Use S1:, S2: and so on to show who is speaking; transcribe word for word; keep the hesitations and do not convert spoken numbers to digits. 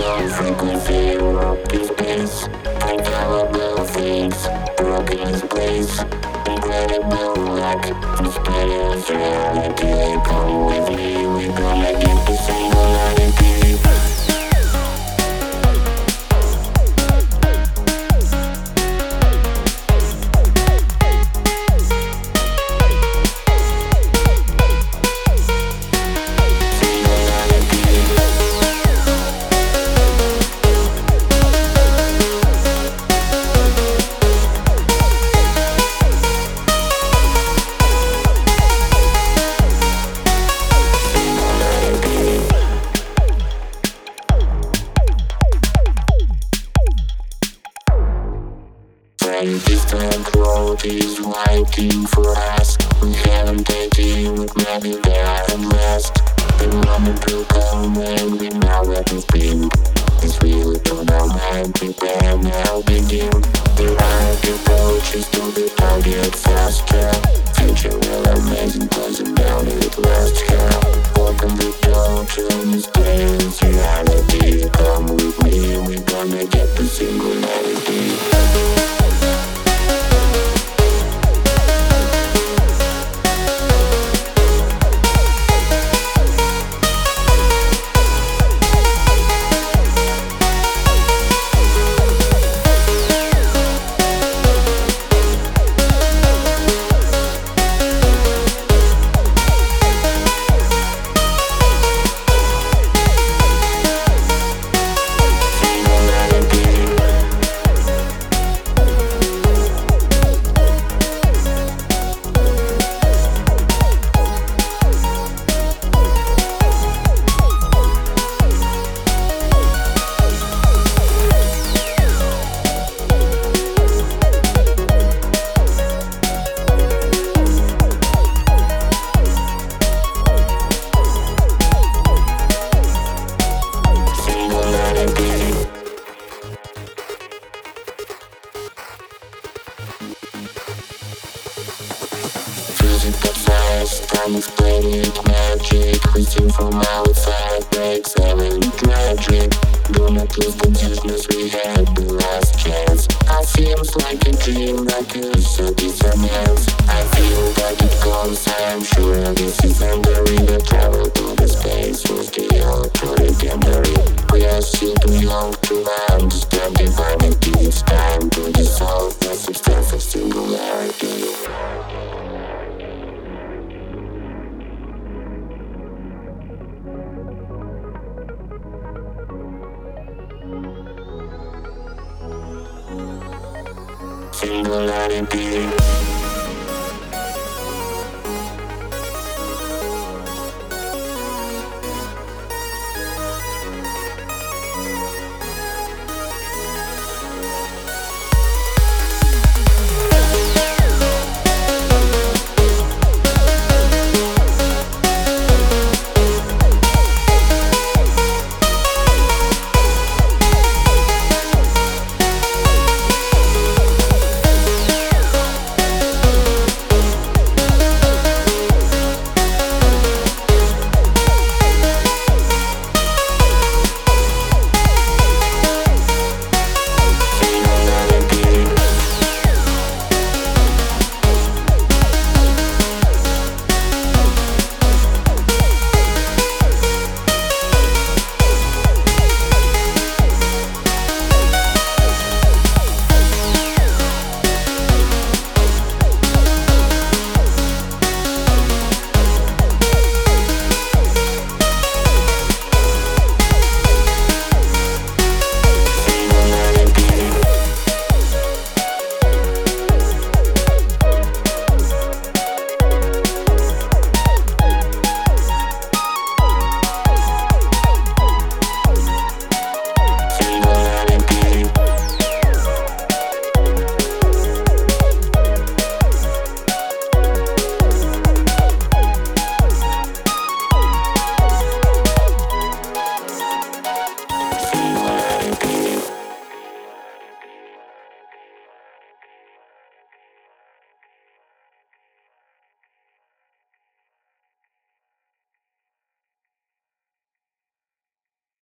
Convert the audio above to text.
S1: low frequency, warped in space. Infallible things, broken in place. Incredible lack, prosperous reality. Come with me, we gonna get the singularity. Distant road is waiting for us. We haven't taken with maybe there and rest. The moment will come when we know what it's been. It's really to know and prepare now begin. The right approaches to the target faster. Future will amazing closing down at last here. Open the door to mysterious reality. Come with me, we gonna get the singularity. Unexplained magic, reaching from outside breaks every tragic. Do not lose consciousness, we had the last chance. I seems like a dream, like a certain else. I feel that it comes, I am sure this is entering the travel to the space was the authority. We are still too young to understand divinity. It's time to dissolve the substance of singularity. Singularity.